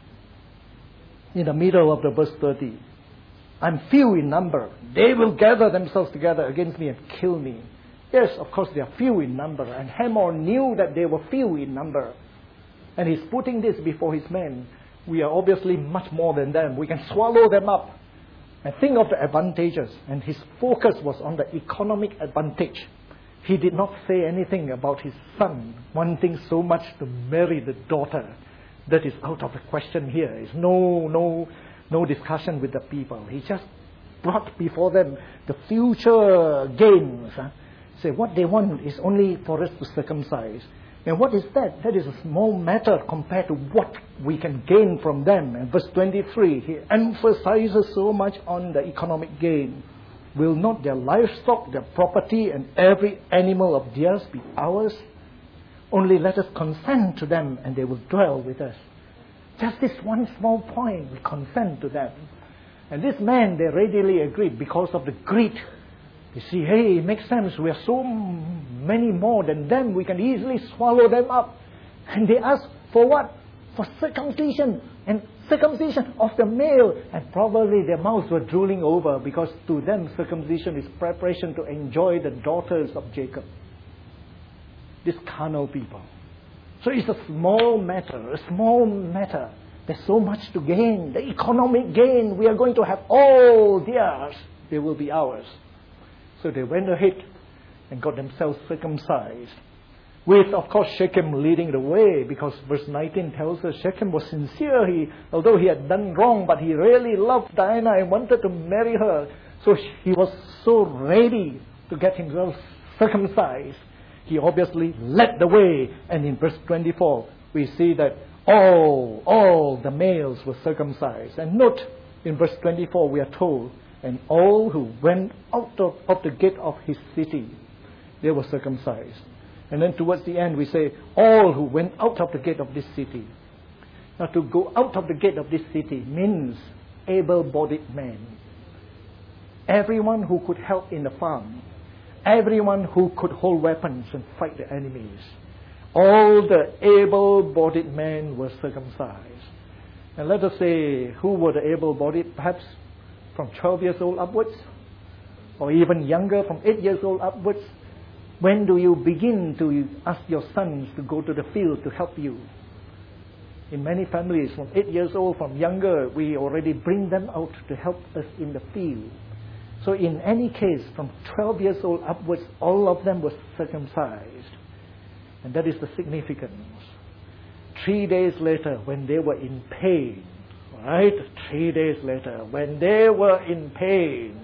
in the middle of the verse thirty, I'm few in number. They will gather themselves together against me and kill me. Yes, of course they are few in number. And Hamor knew that they were few in number. And he's putting this before his men. We are obviously much more than them. We can swallow them up. And think of the advantages. And his focus was on the economic advantage. He did not say anything about his son wanting so much to marry the daughter. That is out of the question here. It's no, no, no discussion with the people. He just brought before them the future gains. Huh? Say what they want is only for us to circumcise. And what is that? That is a small matter compared to what we can gain from them. And verse twenty-three, he emphasizes so much on the economic gain. Will not their livestock, their property, and every animal of theirs be ours? Only let us consent to them, and they will dwell with us. Just this one small point, we consent to them. And this man, they readily agreed because of the greed. You see, hey, it makes sense. We are so many more than them. We can easily swallow them up. And they ask for what? For circumcision. And circumcision of the male. And probably their mouths were drooling over because to them circumcision is preparation to enjoy the daughters of Jacob. These carnal people. So it's a small matter, a small matter. There's so much to gain. The economic gain. We are going to have all theirs. They will be ours. So they went ahead and got themselves circumcised. With, of course, Shechem leading the way, because verse nineteen tells us Shechem was sincere. He, although he had done wrong, but he really loved Dinah and wanted to marry her. So he was so ready to get himself circumcised. He obviously led the way. And in verse twenty-four, we see that all, all the males were circumcised. And note, in verse twenty-four, we are told, and all who went out of, of the gate of his city, they were circumcised. And then towards the end we say, all who went out of the gate of this city. Now to go out of the gate of this city means able-bodied men. Everyone who could help in the farm. Everyone who could hold weapons and fight the enemies. All the able-bodied men were circumcised. And let us say, who were the able-bodied? Perhaps from twelve years old upwards, or even younger, from eight years old upwards. When do you begin to ask your sons to go to the field to help you? In many families, from eight years old, from younger, we already bring them out to help us in the field. So in any case, from twelve years old upwards, all of them were circumcised. And that is the significance. Three days later, when they were in pain, right? Three days later, when they were in pain,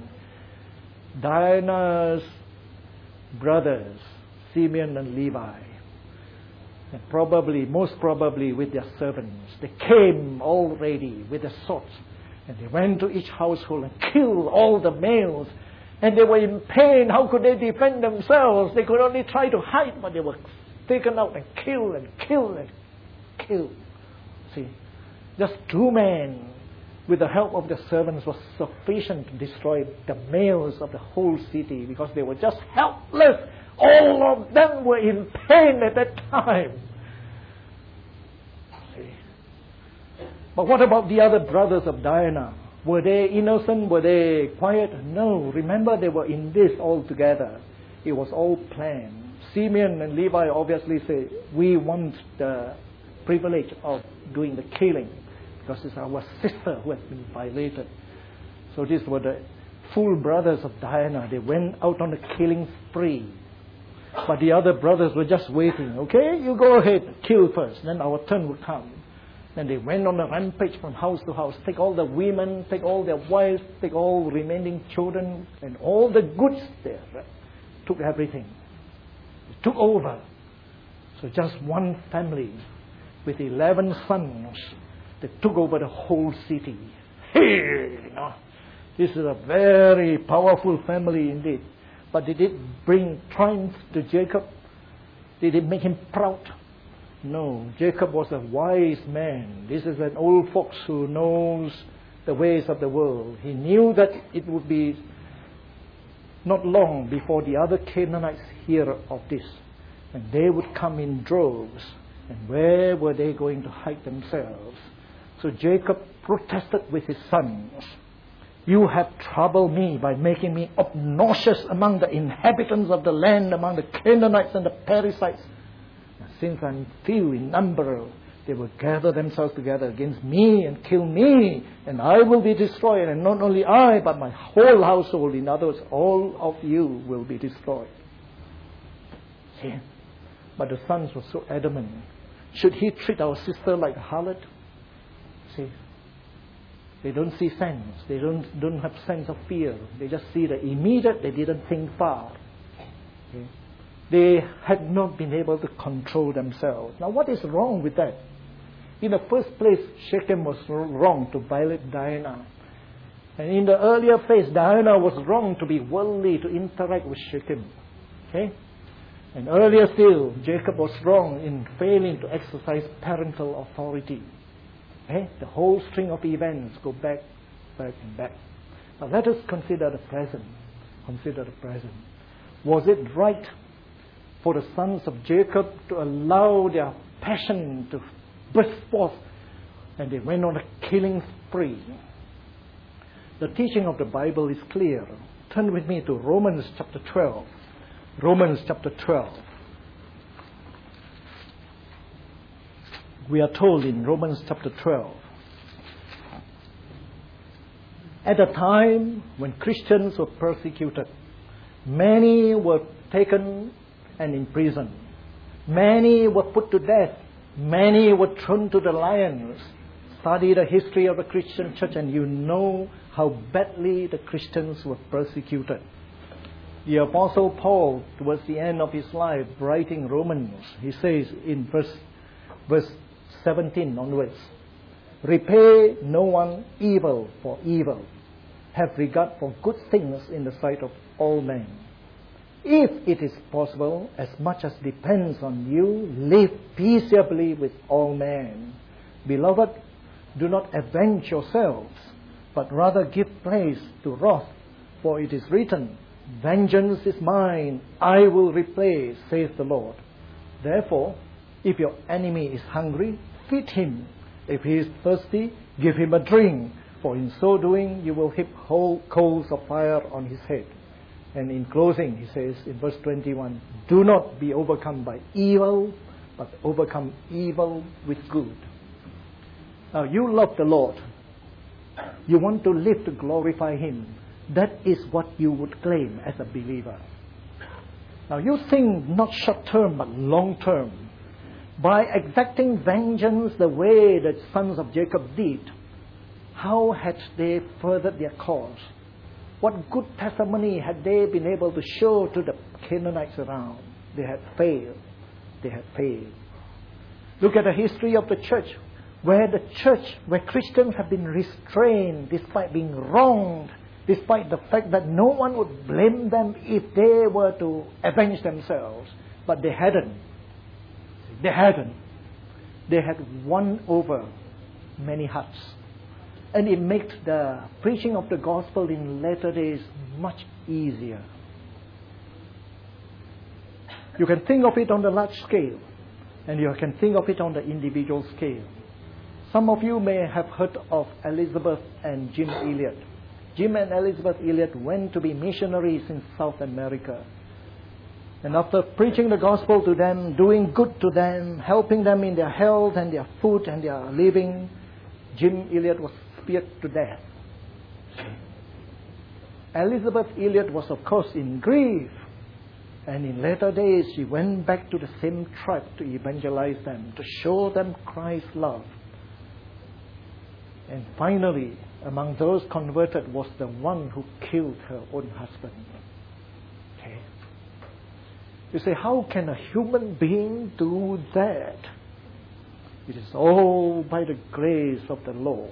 Dinah's brothers, Simeon and Levi, and probably, most probably with their servants, they came all ready with their swords, and they went to each household and killed all the males. And they were in pain. How could they defend themselves? They could only try to hide, but they were taken out and killed and killed and killed. See? Just two men, with the help of the servants, was sufficient to destroy the males of the whole city because they were just helpless. All of them were in pain at that time. See? But what about the other brothers of Dinah? Were they innocent? Were they quiet? No. Remember, they were in this all together. It was all planned. Simeon and Levi obviously say, we want the privilege of doing the killing, because it's our sister who has been violated. So these were the full brothers of Dinah. They went out on a killing spree. But the other brothers were just waiting. Okay, you go ahead, kill first, then our turn will come. Then they went on a rampage from house to house. Take all the women, take all their wives, take all remaining children, and all the goods there. Right? Took everything. They took over. So just one family with eleven sons, they took over the whole city. Hey, you know, this is a very powerful family indeed. But did it bring triumph to Jacob? Did it make him proud? No. Jacob was a wise man. This is an old fox who knows the ways of the world. He knew that it would be not long before the other Canaanites hear of this. And they would come in droves. And where were they going to hide themselves? So Jacob protested with his sons. You have troubled me by making me obnoxious among the inhabitants of the land, among the Canaanites and the Perizzites. Since I'm few in number, They will gather themselves together against me and kill me, and I will be destroyed. And not only I, but my whole household. In other words, all of you will be destroyed. See? But the sons were so adamant. Should he treat our sister like a harlot? See? They don't see sense. They don't, don't have sense of fear. They just see the immediate. They didn't think far. Okay? They had not been able to control themselves. Now, what is wrong with that? In the first place, Shechem was wrong to violate Dinah. And in the earlier phase, Dinah was wrong to be worldly, to interact with Shechem. Okay? And earlier still, Jacob was wrong in failing to exercise parental authority. Okay? The whole string of events go back, back, and back. Now let us consider the present. Consider the present. Was it right for the sons of Jacob to allow their passion to burst forth, and they went on a killing spree? The teaching of the Bible is clear. Turn with me to Romans chapter twelve. Romans chapter twelve. We are told in Romans chapter twelve, at a time when Christians were persecuted, many were taken and imprisoned. Many were put to death. Many were thrown to the lions. Study the history of the Christian church and you know how badly the Christians were persecuted. The Apostle Paul, towards the end of his life, writing Romans, he says in verse, verse seventeen onwards, repay no one evil for evil. Have regard for good things in the sight of all men. If it is possible, as much as depends on you, live peaceably with all men. Beloved, do not avenge yourselves, but rather give place to wrath, for it is written, vengeance is mine, I will repay, saith the Lord. Therefore, if your enemy is hungry, feed him. If he is thirsty, give him a drink, for in so doing you will heap whole coals of fire on his head. And in closing, he says in verse twenty-one, do not be overcome by evil, but overcome evil with good. Now, you love the Lord. You want to live to glorify Him. That is what you would claim as a believer. Now, you think not short-term, but long-term. By exacting vengeance the way the sons of Jacob did, how had they furthered their cause? What good testimony had they been able to show to the Canaanites around? They had failed. They had failed. Look at the history of the church, where the church, where Christians have been restrained despite being wronged, despite the fact that no one would blame them if they were to avenge themselves. But they hadn't. They hadn't. They had won over many hearts. And it makes the preaching of the gospel in latter days much easier. You can think of it on the large scale, and you can think of it on the individual scale. Some of you may have heard of Elizabeth and Jim Elliot. Jim and Elizabeth Elliot went to be missionaries in South America. And after preaching the gospel to them, doing good to them, helping them in their health and their food and their living, Jim Elliot was speared to death. Elizabeth Elliot was, of course, in grief. And in later days, she went back to the same tribe to evangelize them, to show them Christ's love. And finally, among those converted was the one who killed her own husband. Okay. You say, how can a human being do that? It is all by the grace of the Lord.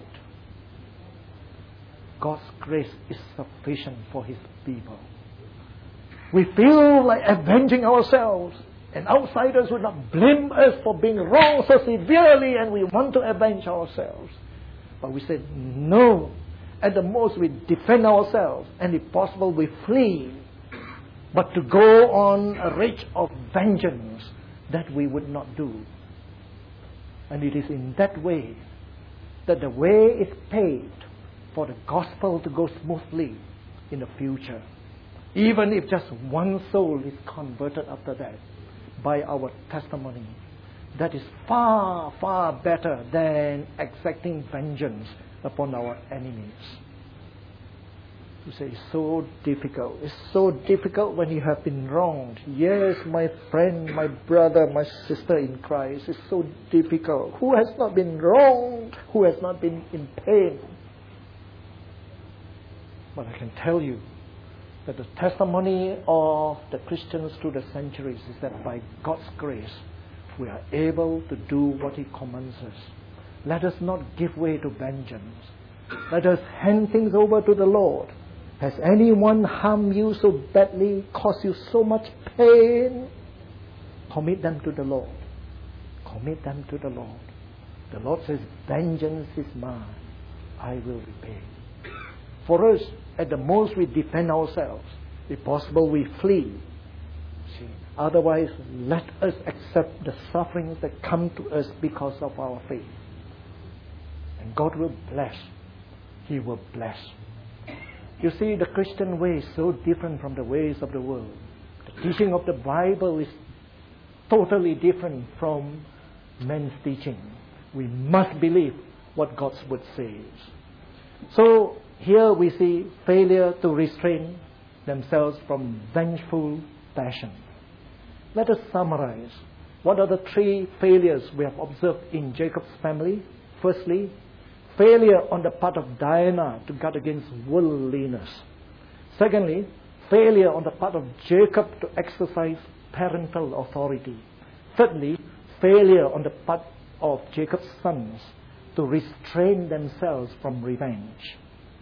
God's grace is sufficient for His people. We feel like avenging ourselves, and outsiders will not blame us for being wrong so severely, and we want to avenge ourselves. But we said, no. At the most, we defend ourselves, and if possible, we flee. But to go on a rage of vengeance, that we would not do. And it is in that way that the way is paved for the gospel to go smoothly in the future. Even if just one soul is converted after that by our testimony. that is far, far better than exacting vengeance upon our enemies. You say, it's so difficult. It's so difficult when you have been wronged. Yes, my friend, my brother, my sister in Christ, it's so difficult. Who has not been wronged? Who has not been in pain? But I can tell you that the testimony of the Christians through the centuries is that by God's grace, we are able to do what He commands us. Let us not give way to vengeance. Let us hand things over to the Lord. Has anyone harmed you so badly, caused you so much pain? Commit them to the Lord. Commit them to the Lord. The Lord says, vengeance is mine. I will repay. For us, at the most, we defend ourselves. If possible, we flee. See? Otherwise, let us accept the sufferings that come to us because of our faith. And God will bless. He will bless. You see, the Christian way is so different from the ways of the world. The teaching of the Bible is totally different from men's teaching. We must believe what God's word says. So, here we see failure to restrain themselves from vengeful passion. Let us summarize. What are the three failures we have observed in Jacob's family? Firstly, failure on the part of Dinah to guard against worldliness. Secondly, failure on the part of Jacob to exercise parental authority. Thirdly, failure on the part of Jacob's sons to restrain themselves from revenge.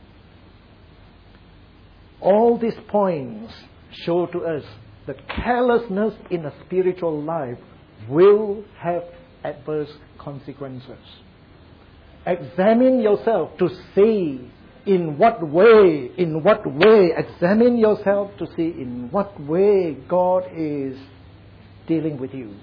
All these points show to us that carelessness in a spiritual life will have adverse consequences. Examine yourself to see in what way, in what way, examine yourself to see in what way God is dealing with you.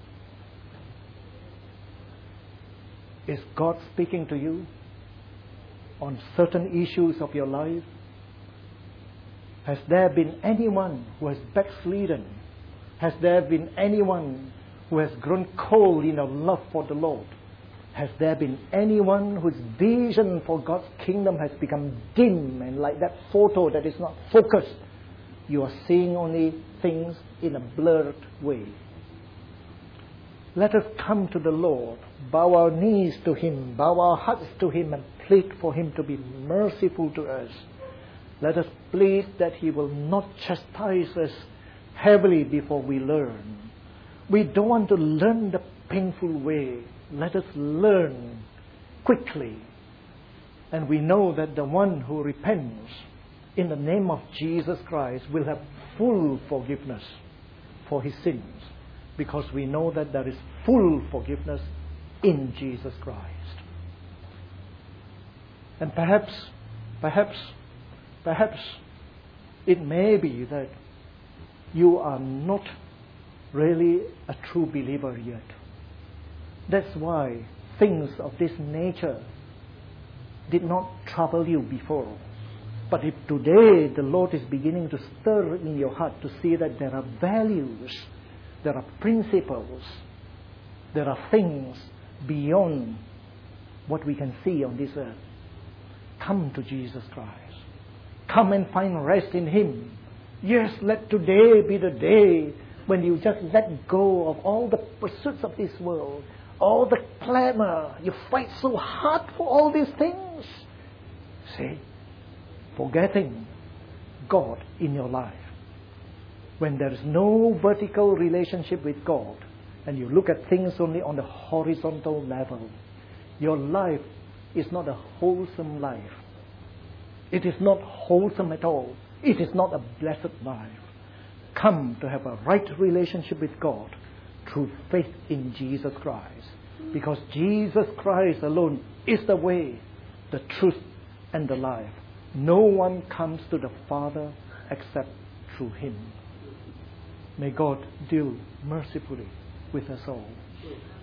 Is God speaking to you on certain issues of your life? Has there been anyone who has backslidden? Has there been anyone who has grown cold in their love for the Lord? Has there been anyone whose vision for God's kingdom has become dim and like that photo that is not focused? You are seeing only things in a blurred way. Let us come to the Lord, bow our knees to Him, bow our hearts to Him and plead for Him to be merciful to us. Let us plead that He will not chastise us heavily before we learn. We don't want to learn the painful way. Let us learn quickly. And we know that the one who repents in the name of Jesus Christ will have full forgiveness for his sins, because we know that there is full forgiveness in Jesus Christ. And perhaps, perhaps, perhaps it may be that you are not really a true believer yet. That's why things of this nature did not trouble you before. But if today the Lord is beginning to stir in your heart to see that there are values, there are principles, there are things beyond what we can see on this earth, come to Jesus Christ. Come and find rest in Him. Yes, let today be the day when you just let go of all the pursuits of this world, all the clamor. You fight so hard for all these things. See, forgetting God in your life. When there is no vertical relationship with God, and you look at things only on the horizontal level, your life is not a wholesome life. It is not wholesome at all. It is not a blessed life. Come to have a right relationship with God through faith in Jesus Christ. Because Jesus Christ alone is the way, the truth, and the life. No one comes to the Father except through Him. May God deal mercifully with us all.